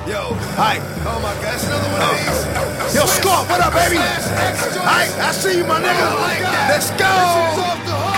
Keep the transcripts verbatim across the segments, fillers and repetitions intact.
Yo, Hi. Oh my God, that's another one of these. Yo, Scarf, what up, baby? Hi, I see you, my nigga. Like Let's go.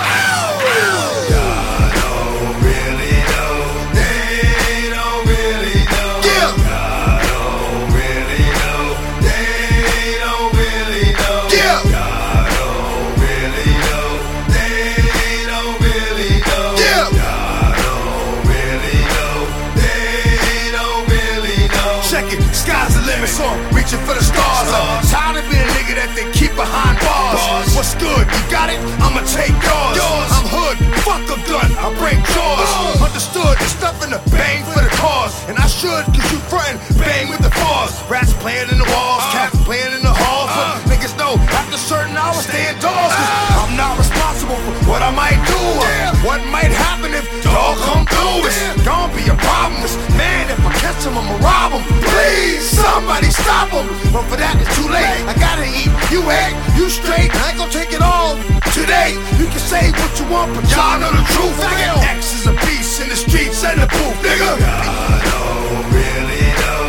Sky's the limit, so I'm reaching for the stars. I'm tired of being a nigga that they keep behind bars. What's good? You got it? I'ma take yours. I'm hood, fuck a gun, I break jaws. Understood, there's nothing to bang for the cause. And I should, cause you frontin', bang with the bars. Rats playing in the walls, cats playing in the halls. But niggas know after certain hours stay indoors. Cause I'm not responsible for what I might do. What might happen if dog come through. It's gonna be a problem. This man, if I catch him, I'ma rob him. Please, somebody stop him. But for that, it's too late. I gotta eat, you ate, you straight. I ain't gonna take it all today. You can say what you want, but y'all know the truth. X is a beast in the streets and the booth, nigga. God don't really know.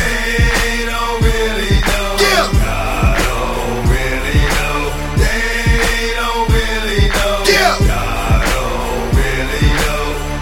They don't really know. Yeah. God don't really know. They don't really know. Yeah. God don't really know.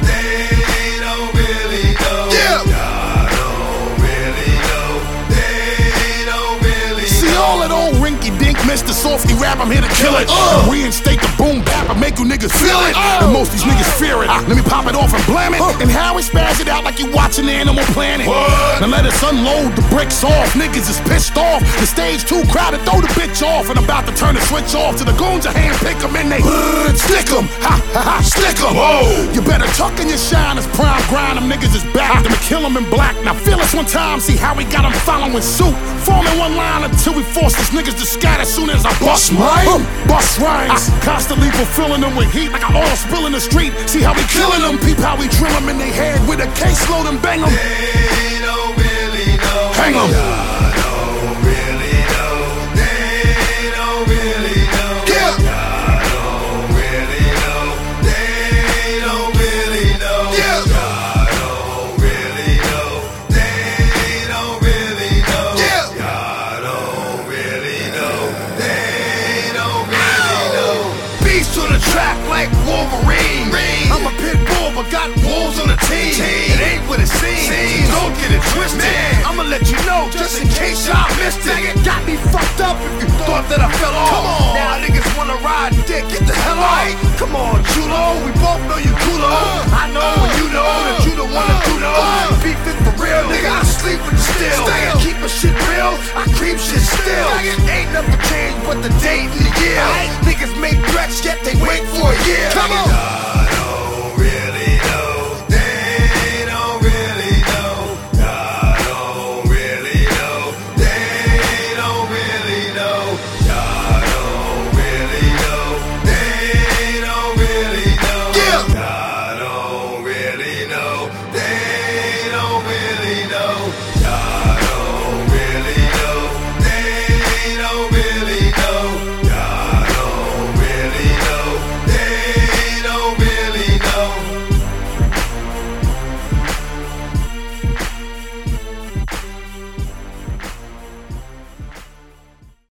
They don't really know. Yeah. God don't really know. They don't really See all that old rinky-dink Mister Softy rap, I'm here to kill it. Uh. Reinstate the boom bap and make you niggas feel it. Uh. And most these niggas fear it. Let me pop it off and blam it. And how we spaz it out like you watching Animal Planet. What? Now let us unload the bricks off. Niggas is pissed off. The stage too crowded, throw the bitch off. And about to turn the switch off to the goons, a hand pick them and they stick them. Ha ha ha, stick them. Whoa. You better tuck in your shine as prime grind. Them niggas is back. Them kill them in black. Now feel us one time, see how we got them following suit. Forming one line until we force these niggas to scatter soon as I bust mine. Uh, bust rhymes. I constantly fulfilling them with heat like I all spill in the street. See how we killing them. Peep how we drill them in their head with a caseload and bang them. They don't really know. Hang them. God don't really know. They don't really know. Yeah. God don't really know. They don't really know. Yeah. God don't really know. They don't really know. Yeah. God don't really know. They don't really know. Beast to the track like Wolverine. Ring. I'm a pit bull, but got wolves on the team. Team. It ain't what it seems. Seems. Don't get it twisted. Man. I'ma let you know just in case y'all missed it. Got me fucked up if you thought that I fell off. Come on. Now niggas wanna ride dick, get the hell off. Come on, Chulo, we both know you coolo. Uh. I know and you know that you the one that do know. Beef it for